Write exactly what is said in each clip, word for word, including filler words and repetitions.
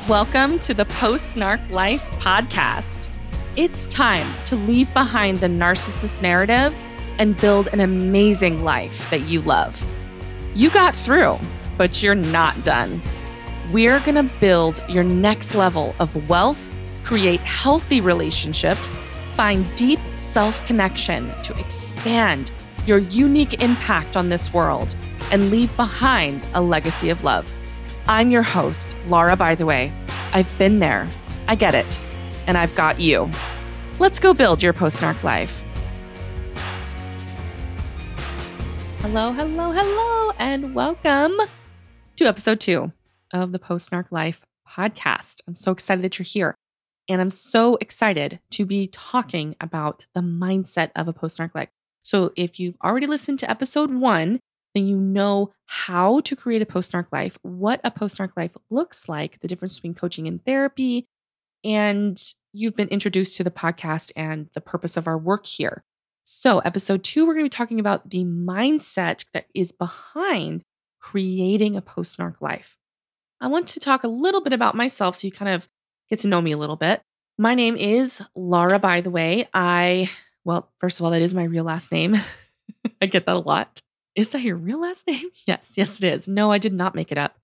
Welcome to the Post-Narc Life podcast. It's time to leave behind the narcissist narrative and build an amazing life that you love. You got through, but you're not done. We're going to build your next level of wealth, create healthy relationships, find deep self-connection to expand your unique impact on this world, and leave behind a legacy of love. I'm your host, Laura, by the way. I've been there, I get it, and I've got you. Let's go build your post-narc life. Hello, hello, hello, and welcome to episode two of the Post-Narc Life podcast. I'm so excited that you're here, and I'm so excited to be talking about the mindset of a post-narc life. So if you've already listened to episode one, then you know how to create a post-narc life, what a post-narc life looks like, the difference between coaching and therapy, and you've been introduced to the podcast and the purpose of our work here. So episode two, we're going to be talking about the mindset that is behind creating a post-narc life. I want to talk a little bit about myself so you kind of get to know me a little bit. My name is Laura, by the way. I, well, first of all, that is my real last name. I get that a lot. Is that your real last name? Yes, yes, it is. No, I did not make it up.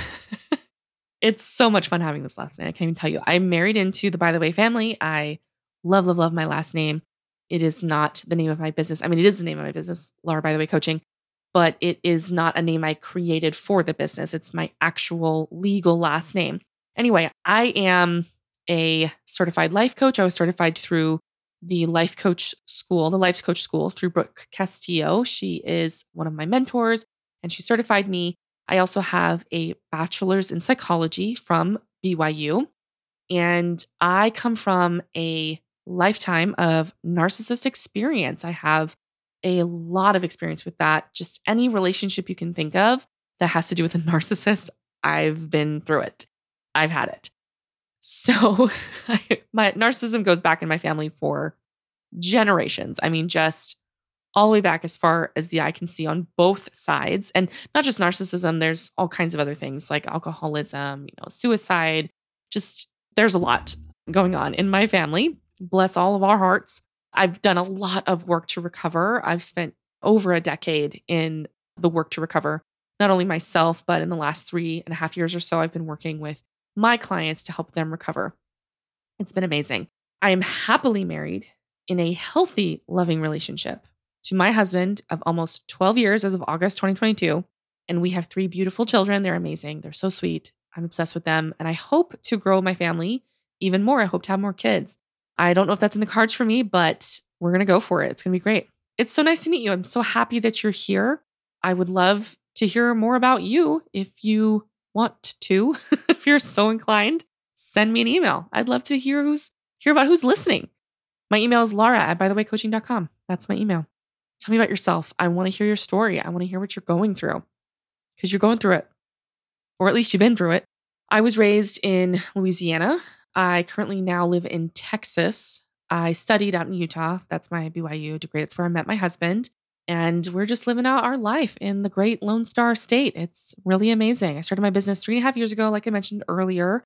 It's so much fun having this last name. I can't even tell you. I'm married into the By the Way family. I love, love, love my last name. It is not the name of my business. I mean, it is the name of my business, Laura By the Way Coaching, but it is not a name I created for the business. It's my actual legal last name. Anyway, I am a certified life coach. I was certified through the life coach school, the life coach school through Brooke Castillo. She is one of my mentors and she certified me. I also have a bachelor's in psychology from B Y U. And I come from a lifetime of narcissist experience. I have a lot of experience with that. Just any relationship you can think of that has to do with a narcissist, I've been through it. I've had it. So my narcissism goes back in my family for generations. I mean, just all the way back as far as the eye can see on both sides. And not just narcissism, there's all kinds of other things like alcoholism, you know, suicide. Just there's a lot going on in my family. Bless all of our hearts. I've done a lot of work to recover. I've spent over a decade in the work to recover, not only myself, but in the last three and a half years or so, I've been working with my clients to help them recover. It's been amazing. I am happily married in a healthy, loving relationship to my husband of almost twelve years as of August twenty twenty-two. And we have three beautiful children. They're amazing. They're so sweet. I'm obsessed with them. And I hope to grow my family even more. I hope to have more kids. I don't know if that's in the cards for me, but we're going to go for it. It's going to be great. It's so nice to meet you. I'm so happy that you're here. I would love to hear more about you if you want to. If you're so inclined, send me an email. I'd love to hear who's hear about who's listening. My email is Laura at by the way coaching dot com. That's my email. Tell me about yourself. I want to hear your story. I want to hear what you're going through because you're going through it, or at least you've been through it. I was raised in Louisiana. I currently now live in Texas. I studied out in Utah. That's my B Y U degree. That's where I met my husband. And we're just living out our life in the great Lone Star State. It's really amazing. I started my business three and a half years ago, like I mentioned earlier.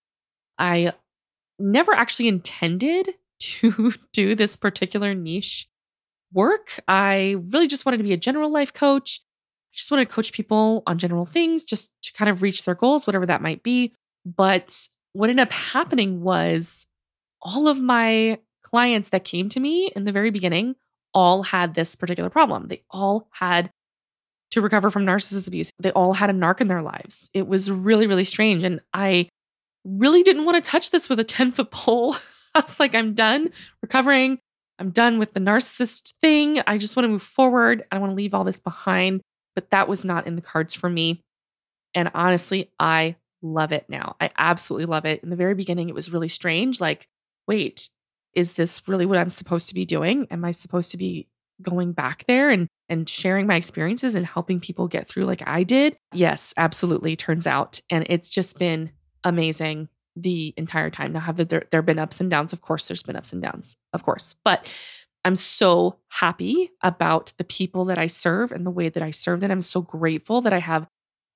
I never actually intended to do this particular niche work. I really just wanted to be a general life coach. I just wanted to coach people on general things, just to kind of reach their goals, whatever that might be. But what ended up happening was all of my clients that came to me in the very beginning all had this particular problem. They all had to recover from narcissist abuse. They all had a narc in their lives. It was really, really strange. And I really didn't want to touch this with a ten foot pole. I was like, I'm done recovering. I'm done with the narcissist thing. I just want to move forward. I want to leave all this behind. But that was not in the cards for me. And honestly, I love it now. I absolutely love it. In the very beginning, it was really strange. Like, wait, is this really what I'm supposed to be doing? Am I supposed to be going back there and, and sharing my experiences and helping people get through like I did? Yes, absolutely. Turns out. And it's just been amazing the entire time. Now, have there, there have been ups and downs? Of course, there's been ups and downs, of course. But I'm so happy about the people that I serve and the way that I serve them. I'm so grateful that I have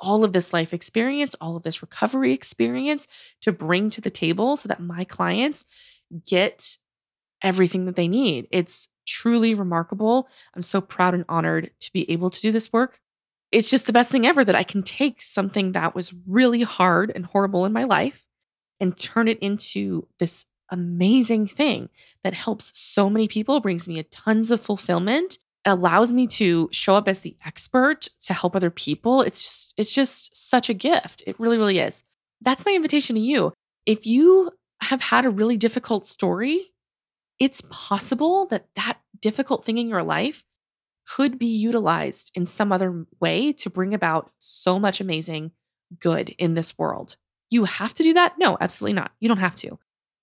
all of this life experience, all of this recovery experience to bring to the table so that my clients get everything that they need. It's truly remarkable. I'm so proud and honored to be able to do this work. It's just the best thing ever that I can take something that was really hard and horrible in my life and turn it into this amazing thing that helps so many people, brings me a tons of fulfillment, allows me to show up as the expert to help other people. It's just, it's just such a gift. It really, really is. That's my invitation to you. If you have had a really difficult story, it's possible that that difficult thing in your life could be utilized in some other way to bring about so much amazing good in this world. You have to do that? No, absolutely not. You don't have to.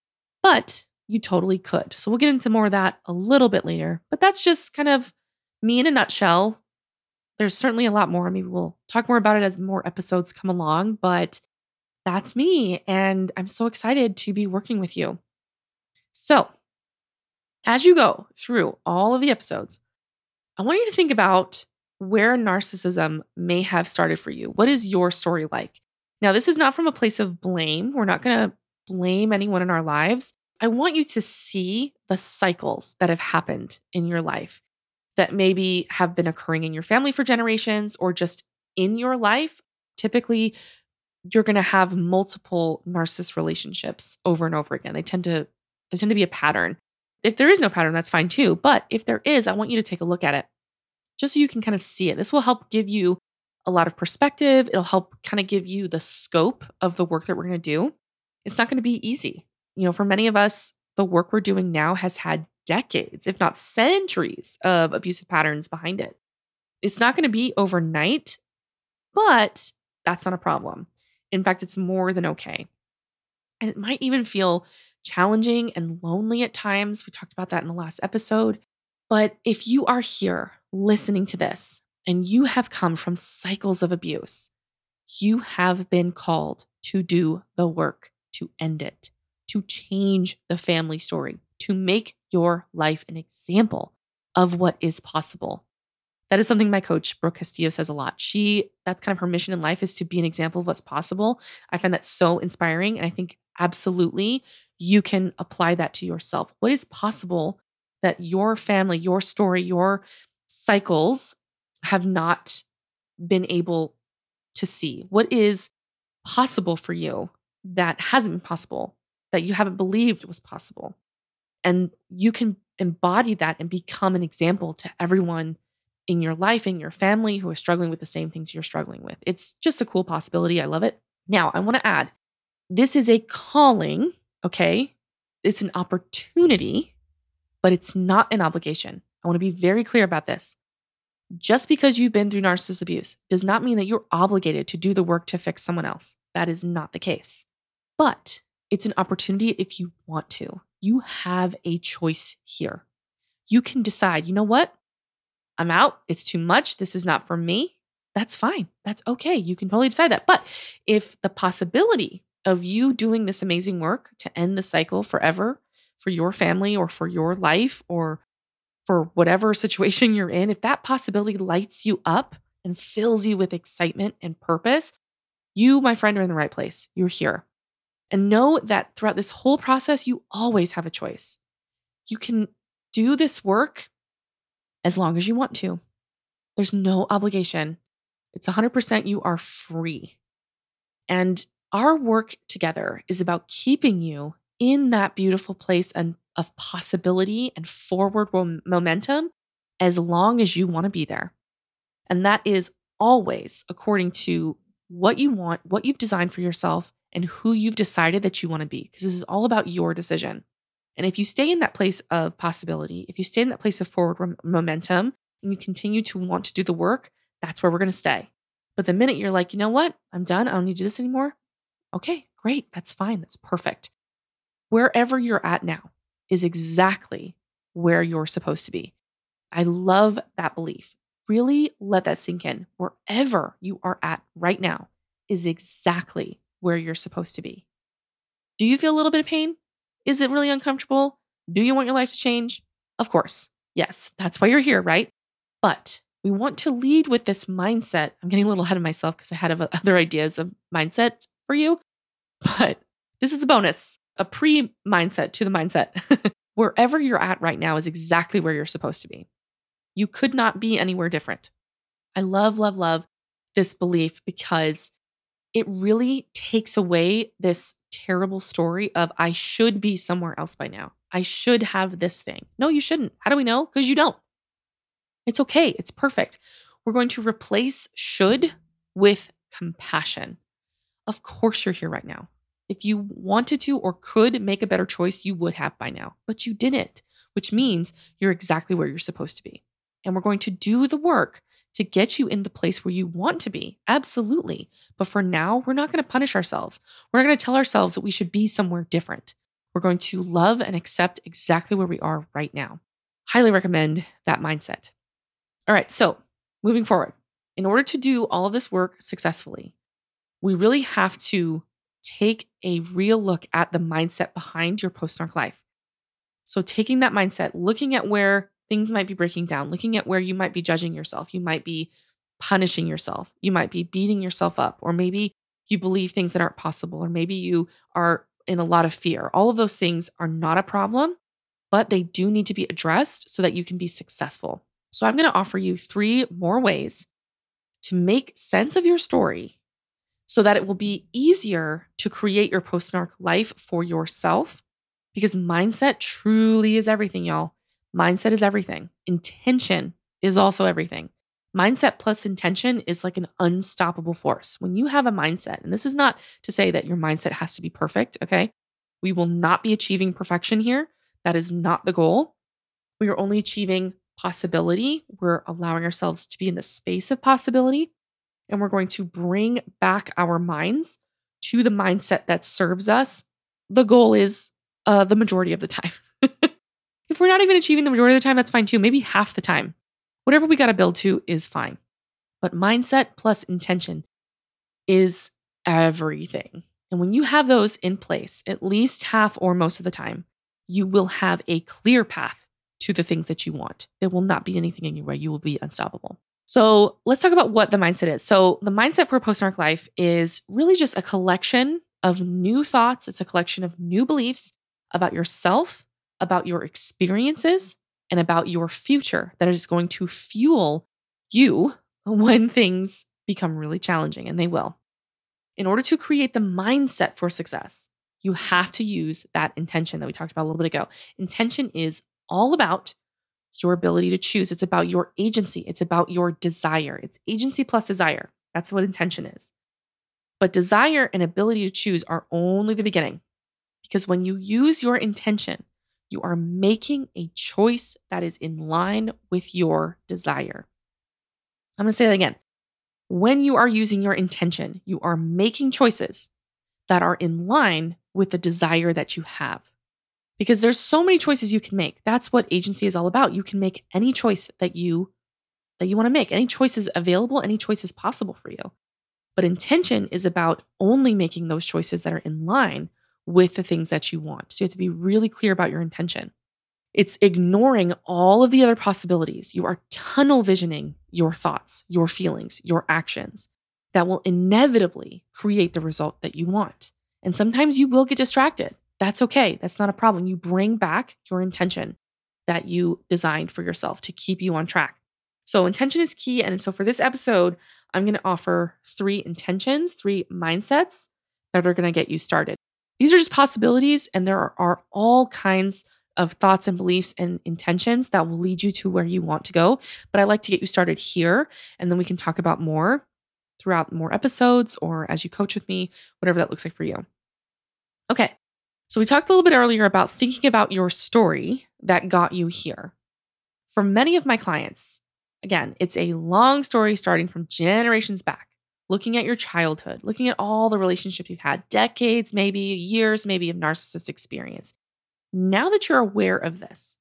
But you totally could. So we'll get into more of that a little bit later. But that's just kind of me in a nutshell. There's certainly a lot more. Maybe we'll talk more about it as more episodes come along. But that's me. And I'm so excited to be working with you. So as you go through all of the episodes, I want you to think about where narcissism may have started for you. What is your story like? Now, this is not from a place of blame. We're not going to blame anyone in our lives. I want you to see the cycles that have happened in your life that maybe have been occurring in your family for generations or just in your life. Typically, you're going to have multiple narcissist relationships over and over again. They tend to, they tend to be a pattern. If there is no pattern, that's fine too. But if there is, I want you to take a look at it just so you can kind of see it. This will help give you a lot of perspective. It'll help kind of give you the scope of the work that we're going to do. It's not going to be easy. You know, for many of us, the work we're doing now has had decades, if not centuries, of abusive patterns behind it. It's not going to be overnight, but that's not a problem. In fact, it's more than okay. And it might even feel challenging and lonely at times. We talked about that in the last episode. But if you are here listening to this and you have come from cycles of abuse, you have been called to do the work to end it, to change the family story, to make your life an example of what is possible. That is something my coach, Brooke Castillo, says a lot. She, that's kind of her mission in life, is to be an example of what's possible. I find that so inspiring. And I think absolutely you can apply that to yourself. What is possible that your family, your story, your cycles have not been able to see? What is possible for you that hasn't been possible, that you haven't believed was possible? And you can embody that and become an example to everyone in your life, in your family who are struggling with the same things you're struggling with. It's just a cool possibility. I love it. Now, I want to add, this is a calling, okay? It's an opportunity, but it's not an obligation. I want to be very clear about this. Just because you've been through narcissist abuse does not mean that you're obligated to do the work to fix someone else. That is not the case. But it's an opportunity if you want to. You have a choice here. You can decide, you know what? I'm out. It's too much. This is not for me. That's fine. That's okay. You can totally decide that. But if the possibility of you doing this amazing work to end the cycle forever for your family or for your life or for whatever situation you're in, if that possibility lights you up and fills you with excitement and purpose, you, my friend, are in the right place. You're here. And know that throughout this whole process, you always have a choice. You can do this work as long as you want to. There's no obligation. It's one hundred percent you are free. And our work together is about keeping you in that beautiful place and of possibility and forward momentum as long as you want to be there. And that is always according to what you want, what you've designed for yourself, and who you've decided that you want to be, because this is all about your decision. And if you stay in that place of possibility, if you stay in that place of forward momentum and you continue to want to do the work, that's where we're going to stay. But the minute you're like, you know what, I'm done, I don't need to do this anymore. Okay, great. That's fine. That's perfect. Wherever you're at now is exactly where you're supposed to be. I love that belief. Really let that sink in. Wherever you are at right now is exactly where you're supposed to be. Do you feel a little bit of pain? Is it really uncomfortable? Do you want your life to change? Of course. Yes, that's why you're here, right? But We want to lead with this mindset. I'm getting a little ahead of myself because I had other ideas of mindset for you, but this is a bonus, a pre-mindset to the mindset. Wherever you're at right now is exactly where you're supposed to be. You could not be anywhere different. I love, love, love this belief because it really takes away this terrible story of I should be somewhere else by now. I should have this thing. No, you shouldn't. How do we know? Because you don't. It's okay. It's perfect. We're going to replace should with compassion. Of course, you're here right now. If you wanted to or could make a better choice, you would have by now, but you didn't, which means you're exactly where you're supposed to be. And we're going to do the work to get you in the place where you want to be. Absolutely. But for now, we're not going to punish ourselves. We're not going to tell ourselves that we should be somewhere different. We're going to love and accept exactly where we are right now. Highly recommend that mindset. All right. So moving forward, in order to do all of this work successfully, we really have to take a real look at the mindset behind your post-narc life. So taking that mindset, looking at where things might be breaking down, looking at where you might be judging yourself, you might be punishing yourself, you might be beating yourself up, or maybe you believe things that aren't possible, or maybe you are in a lot of fear. All of those things are not a problem, but they do need to be addressed so that you can be successful. So I'm going to offer you three more ways to make sense of your story so that it will be easier to create your post-narc life for yourself, because mindset truly is everything, y'all. Mindset is everything. Intention is also everything. Mindset plus intention is like an unstoppable force. When you have a mindset, and this is not to say that your mindset has to be perfect, okay? We will not be achieving perfection here. That is not the goal. We are only achieving possibility. We're allowing ourselves to be in the space of possibility. And we're going to bring back our minds to the mindset that serves us. The goal is uh, the majority of the time. If we're not even achieving the majority of the time, that's fine too. Maybe half the time. Whatever we got to build to is fine. But mindset plus intention is everything. And when you have those in place, at least half or most of the time, you will have a clear path to the things that you want. There will not be anything in your way. You will be unstoppable. So let's talk about what the mindset is. So the mindset for a post-narc life is really just a collection of new thoughts. It's a collection of new beliefs about yourself, about your experiences, and about your future that is going to fuel you when things become really challenging, and they will. In order to create the mindset for success, you have to use that intention that we talked about a little bit ago. Intention is all about your ability to choose. It's about your agency. It's about your desire. It's agency plus desire. That's what intention is. But desire and ability to choose are only the beginning, because when you use your intention, you are making a choice that is in line with your desire. I'm going to say that again. When you are using your intention, you are making choices that are in line with the desire that you have. Because there's so many choices you can make. That's what agency is all about. You can make any choice that you that you want to make. Any choice is available, any choice is possible for you. But intention is about only making those choices that are in line with the things that you want. So you have to be really clear about your intention. It's ignoring all of the other possibilities. You are tunnel visioning your thoughts, your feelings, your actions that will inevitably create the result that you want. And sometimes you will get distracted. That's okay. That's not a problem. You bring back your intention that you designed for yourself to keep you on track. So intention is key. And so for this episode, I'm going to offer three intentions, three mindsets that are going to get you started. These are just possibilities, and there are, are all kinds of thoughts and beliefs and intentions that will lead you to where you want to go. But I like to get you started here, and then we can talk about more throughout more episodes or as you coach with me, whatever that looks like for you. Okay. So we talked a little bit earlier about thinking about your story that got you here. For many of my clients, again, it's a long story starting from generations back, looking at your childhood, looking at all the relationships you've had, decades, maybe years, maybe of narcissist experience. Now that you're aware of this,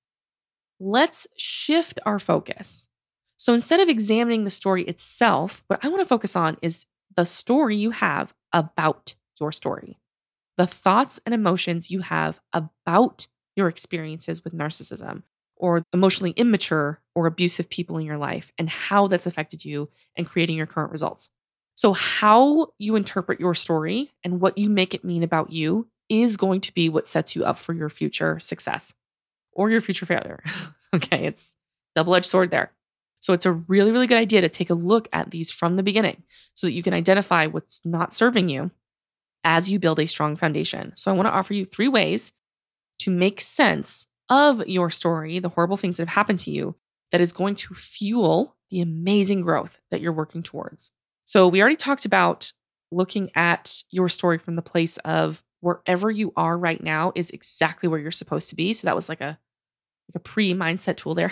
let's shift our focus. So instead of examining the story itself, what I want to focus on is the story you have about your story. The thoughts and emotions you have about your experiences with narcissism or emotionally immature or abusive people in your life and how that's affected you and creating your current results. So, how you interpret your story and what you make it mean about you is going to be what sets you up for your future success or your future failure. Okay, it's double-edged sword there. So it's a really, really good idea to take a look at these from the beginning so that you can identify what's not serving you as you build a strong foundation. So I want to offer you three ways to make sense of your story, the horrible things that have happened to you, that is going to fuel the amazing growth that you're working towards. So we already talked about looking at your story from the place of wherever you are right now is exactly where you're supposed to be. So that was like a like a pre-mindset tool there.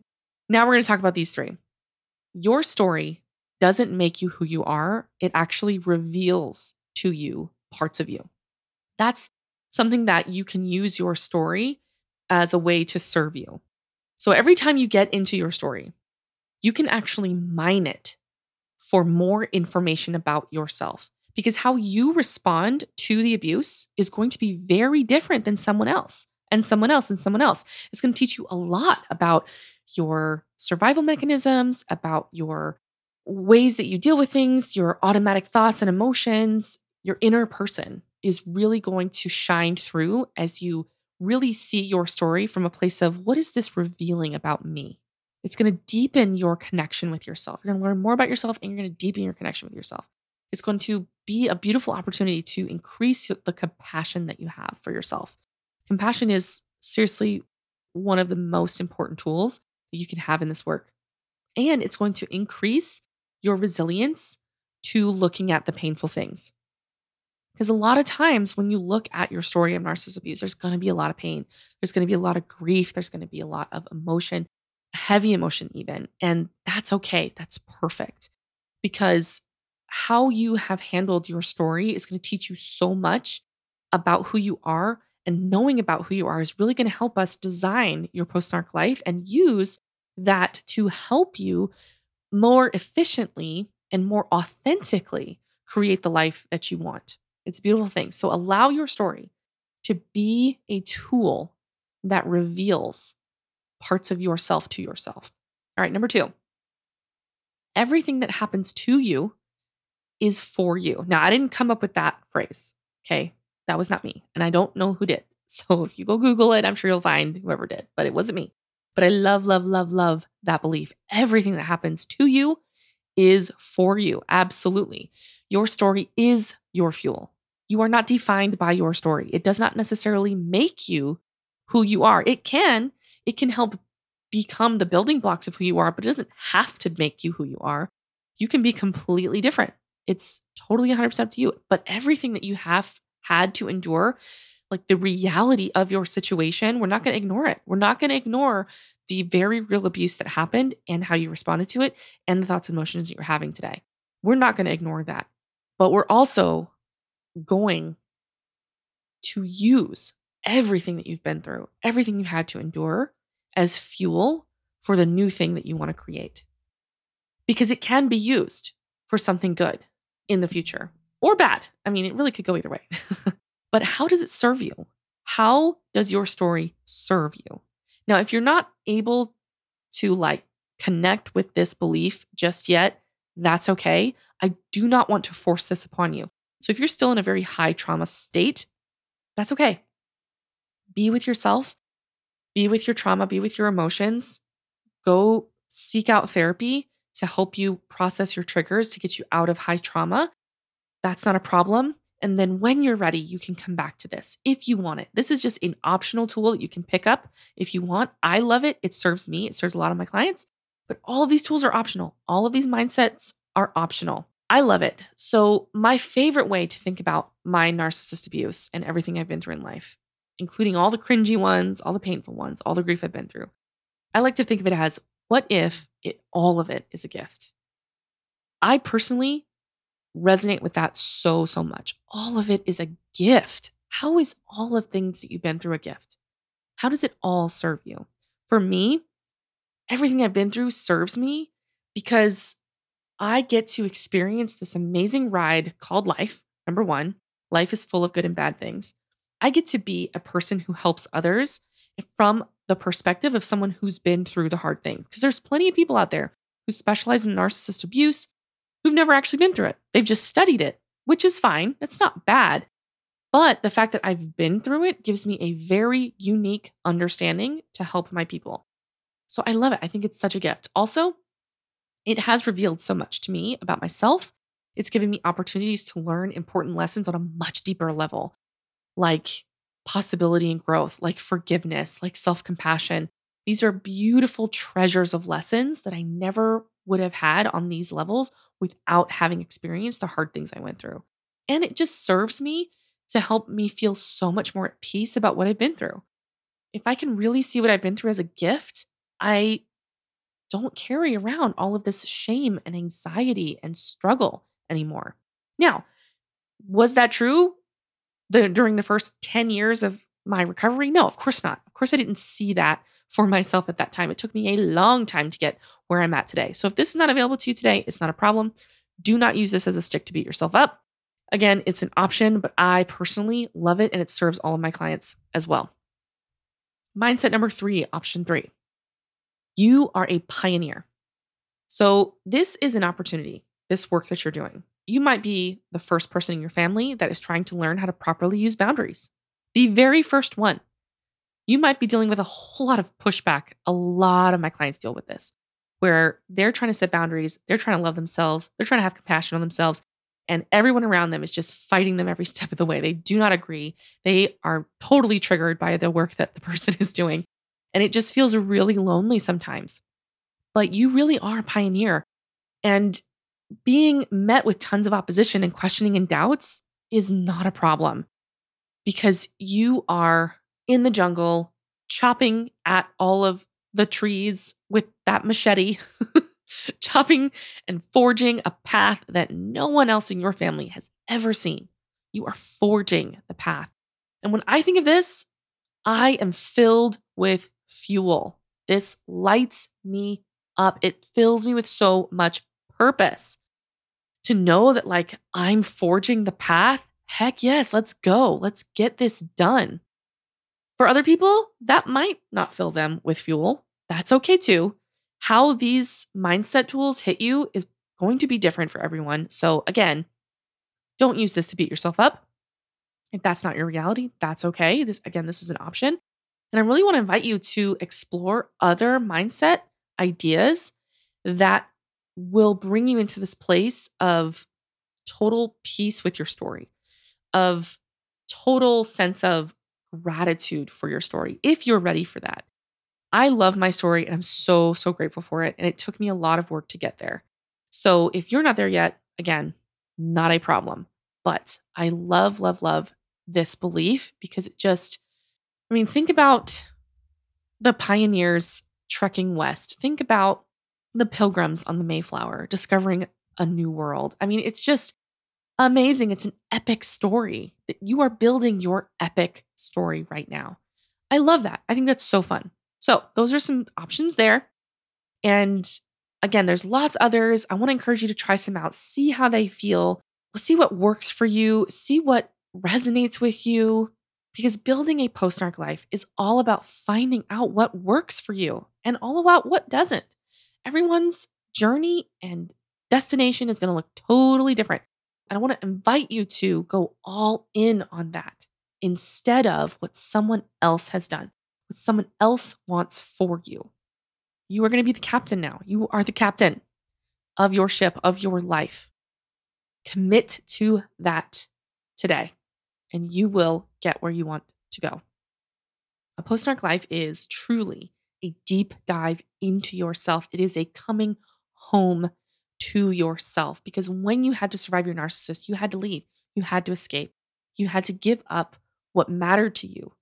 Now we're going to talk about these three. Your story doesn't make you who you are. It actually reveals to you parts of you. That's something that you can use your story as a way to serve you. So every time you get into your story, you can actually mine it for more information about yourself, because how you respond to the abuse is going to be very different than someone else and someone else and someone else. It's going to teach you a lot about your survival mechanisms, about your ways that you deal with things, your automatic thoughts and emotions. Your inner person is really going to shine through as you really see your story from a place of, what is this revealing about me? It's going to deepen your connection with yourself. You're going to learn more about yourself and you're going to deepen your connection with yourself. It's going to be a beautiful opportunity to increase the compassion that you have for yourself. Compassion is seriously one of the most important tools that you can have in this work. And it's going to increase your resilience to looking at the painful things. Because a lot of times when you look at your story of narcissist abuse, there's going to be a lot of pain. There's going to be a lot of grief. There's going to be a lot of emotion, heavy emotion even. And that's okay. That's perfect. Because how you have handled your story is going to teach you so much about who you are. And knowing about who you are is really going to help us design your post-narc life and use that to help you more efficiently and more authentically create the life that you want. It's a beautiful thing. So allow your story to be a tool that reveals parts of yourself to yourself. All right, number two, everything that happens to you is for you. Now, I didn't come up with that phrase, okay? That was not me, and I don't know who did. So if you go Google it, I'm sure you'll find whoever did, but it wasn't me. But I love, love, love, love that belief. Everything that happens to you is for you. Absolutely. Your story is your fuel. You are not defined by your story. It does not necessarily make you who you are. It can, it can help become the building blocks of who you are, but it doesn't have to make you who you are. You can be completely different. It's totally one hundred percent up to you. But everything that you have had to endure, like the reality of your situation, we're not going to ignore it. We're not going to ignore the very real abuse that happened and how you responded to it and the thoughts and emotions that you're having today. We're not going to ignore that. But we're also going to use everything that you've been through, everything you had to endure as fuel for the new thing that you want to create. Because it can be used for something good in the future or bad. I mean, it really could go either way. But how does it serve you? How does your story serve you? Now, if you're not able to like connect with this belief just yet, that's okay. I do not want to force this upon you. So if you're still in a very high trauma state, that's okay. Be with yourself, be with your trauma, be with your emotions. Go seek out therapy to help you process your triggers to get you out of high trauma. That's not a problem. And then when you're ready, you can come back to this if you want it. This is just an optional tool that you can pick up if you want. I love it. It serves me. It serves a lot of my clients. But all of these tools are optional. All of these mindsets are optional. I love it. So my favorite way to think about my narcissist abuse and everything I've been through in life, including all the cringy ones, all the painful ones, all the grief I've been through, I like to think of it as, what if it, all of it is a gift? I personally resonate with that so, so much. All of it is a gift. How is all of things that you've been through a gift? How does it all serve you? For me, everything I've been through serves me because I get to experience this amazing ride called life. Number one, life is full of good and bad things. I get to be a person who helps others from the perspective of someone who's been through the hard thing. Because there's plenty of people out there who specialize in narcissist abuse who've never actually been through it. They've just studied it, which is fine. It's not bad. But the fact that I've been through it gives me a very unique understanding to help my people. So I love it. I think it's such a gift. Also, it has revealed so much to me about myself. It's given me opportunities to learn important lessons on a much deeper level, like possibility and growth, like forgiveness, like self-compassion. These are beautiful treasures of lessons that I never would have had on these levels without having experienced the hard things I went through. And it just serves me to help me feel so much more at peace about what I've been through. If I can really see what I've been through as a gift, I don't carry around all of this shame and anxiety and struggle anymore. Now, was that true the, during the first ten years of my recovery? No, of course not. Of course, I didn't see that for myself at that time. It took me a long time to get where I'm at today. So if this is not available to you today, it's not a problem. Do not use this as a stick to beat yourself up. Again, it's an option, but I personally love it and it serves all of my clients as well. Mindset number three, option three. You are a pioneer. So this is an opportunity, this work that you're doing. You might be the first person in your family that is trying to learn how to properly use boundaries. The very first one. You might be dealing with a whole lot of pushback. A lot of my clients deal with this, where they're trying to set boundaries, they're trying to love themselves, they're trying to have compassion on themselves, and everyone around them is just fighting them every step of the way. They do not agree. They are totally triggered by the work that the person is doing. And it just feels really lonely sometimes. But you really are a pioneer. And being met with tons of opposition and questioning and doubts is not a problem because you are in the jungle chopping at all of the trees with that machete, chopping and forging a path that no one else in your family has ever seen. You are forging the path. And when I think of this, I am filled with fuel. This lights me up. It fills me with so much purpose to know that, like, I'm forging the path. Heck yes, let's go. Let's get this done. For other people, that might not fill them with fuel. That's okay too. How these mindset tools hit you is going to be different for everyone. So again, don't use this to beat yourself up. If that's not your reality, that's okay. This, again, this is an option. And I really want to invite you to explore other mindset ideas that will bring you into this place of total peace with your story, of total sense of gratitude for your story, if you're ready for that. I love my story and I'm so, so grateful for it. And it took me a lot of work to get there. So if you're not there yet, again, not a problem. But I love, love, love this belief because it just, I mean, think about the pioneers trekking west. Think about the pilgrims on the Mayflower discovering a new world. I mean, it's just amazing. It's an epic story that you are building your epic story right now. I love that. I think that's so fun. So those are some options there. And again, there's lots others. I want to encourage you to try some out, see how they feel, see what works for you, see what resonates with you. Because building a post-narc life is all about finding out what works for you and all about what doesn't. Everyone's journey and destination is going to look totally different. And I want to invite you to go all in on that instead of what someone else has done, what someone else wants for you. You are going to be the captain now. You are the captain of your ship, of your life. Commit to that today, and you will get where you want to go. A post-narc life is truly a deep dive into yourself. It is a coming home to yourself because when you had to survive your narcissist, you had to leave, you had to escape, you had to give up what mattered to you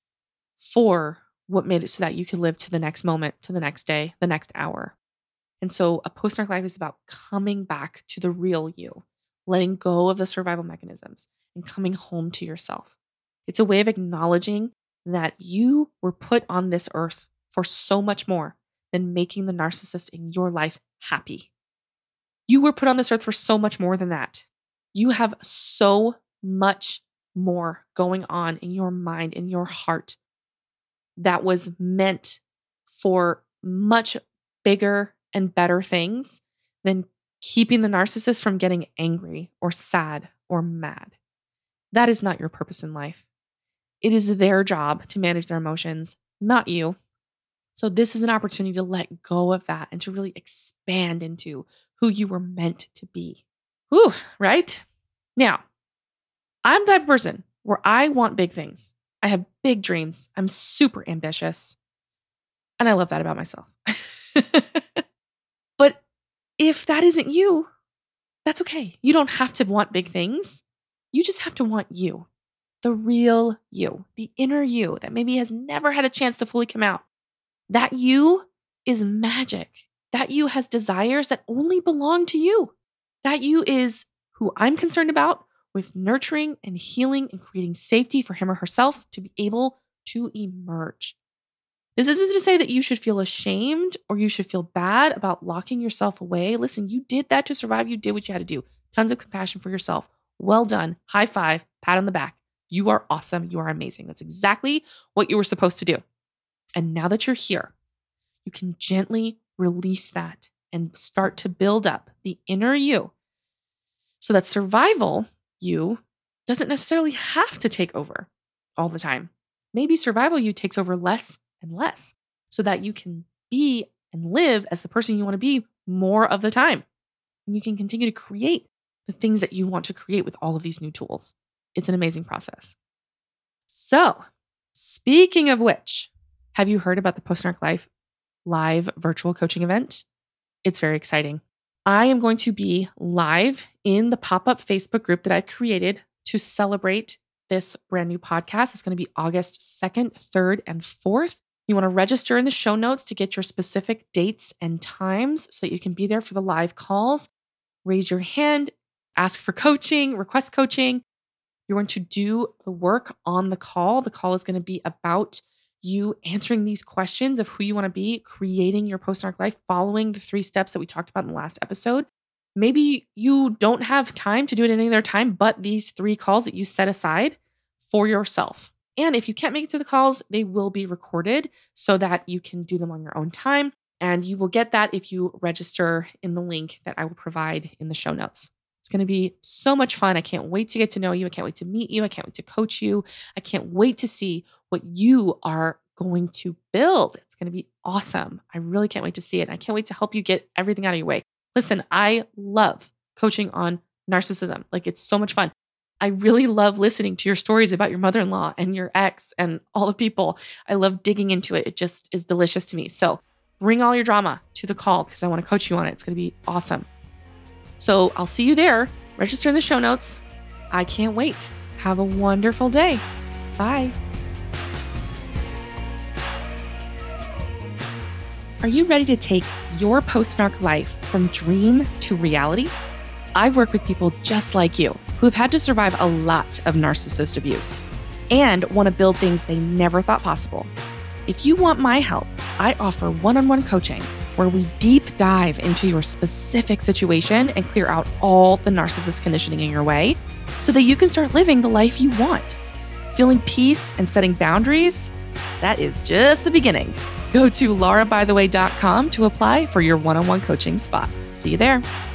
for what made it so that you could live to the next moment, to the next day, the next hour. And so a post-narc life is about coming back to the real you, letting go of the survival mechanisms and coming home to yourself. It's a way of acknowledging that you were put on this earth for so much more than making the narcissist in your life happy. You were put on this earth for so much more than that. You have so much more going on in your mind, in your heart, that was meant for much bigger and better things than keeping the narcissist from getting angry or sad or mad. That is not your purpose in life. It is their job to manage their emotions, not you. So this is an opportunity to let go of that and to really expand into who you were meant to be. Whew, right? Now, I'm the type of person where I want big things. I have big dreams. I'm super ambitious. And I love that about myself. But if that isn't you, that's okay. You don't have to want big things. You just have to want you, the real you, the inner you that maybe has never had a chance to fully come out. That you is magic. That you has desires that only belong to you. That you is who I'm concerned about with nurturing and healing and creating safety for him or herself to be able to emerge. This isn't to say that you should feel ashamed or you should feel bad about locking yourself away. Listen, you did that to survive. You did what you had to do. Tons of compassion for yourself. Well done. High five, pat on the back. You are awesome. You are amazing. That's exactly what you were supposed to do. And now that you're here, you can gently release that and start to build up the inner you so that survival you doesn't necessarily have to take over all the time. Maybe survival you takes over less and less so that you can be and live as the person you want to be more of the time. And you can continue to create the things that you want to create with all of these new tools. It's an amazing process. So, speaking of which, have you heard about the Post-Narc Life live virtual coaching event? It's very exciting. I am going to be live in the pop-up Facebook group that I've created to celebrate this brand new podcast. It's going to be August second, third, and fourth. You want to register in the show notes to get your specific dates and times so that you can be there for the live calls. Raise your hand, ask for coaching, request coaching. You're going to do the work on the call. The call is going to be about you answering these questions of who you want to be, creating your post-narc life, following the three steps that we talked about in the last episode. Maybe you don't have time to do it at any other time, but these three calls that you set aside for yourself. And if you can't make it to the calls, they will be recorded so that you can do them on your own time. And you will get that if you register in the link that I will provide in the show notes. It's going to be so much fun. I can't wait to get to know you. I can't wait to meet you. I can't wait to coach you. I can't wait to see what you are going to build. It's going to be awesome. I really can't wait to see it. I can't wait to help you get everything out of your way. Listen, I love coaching on narcissism. Like, it's so much fun. I really love listening to your stories about your mother-in-law and your ex and all the people. I love digging into it. It just is delicious to me. So bring all your drama to the call because I want to coach you on it. It's going to be awesome. So I'll see you there. Register in the show notes. I can't wait. Have a wonderful day. Bye. Are you ready to take your post-narc life from dream to reality? I work with people just like you who have had to survive a lot of narcissist abuse and want to build things they never thought possible. If you want my help, I offer one-on-one coaching where we deep dive into your specific situation and clear out all the narcissist conditioning in your way so that you can start living the life you want. Feeling peace and setting boundaries? That is just the beginning. Go to laura by the way dot com to apply for your one-on-one coaching spot. See you there.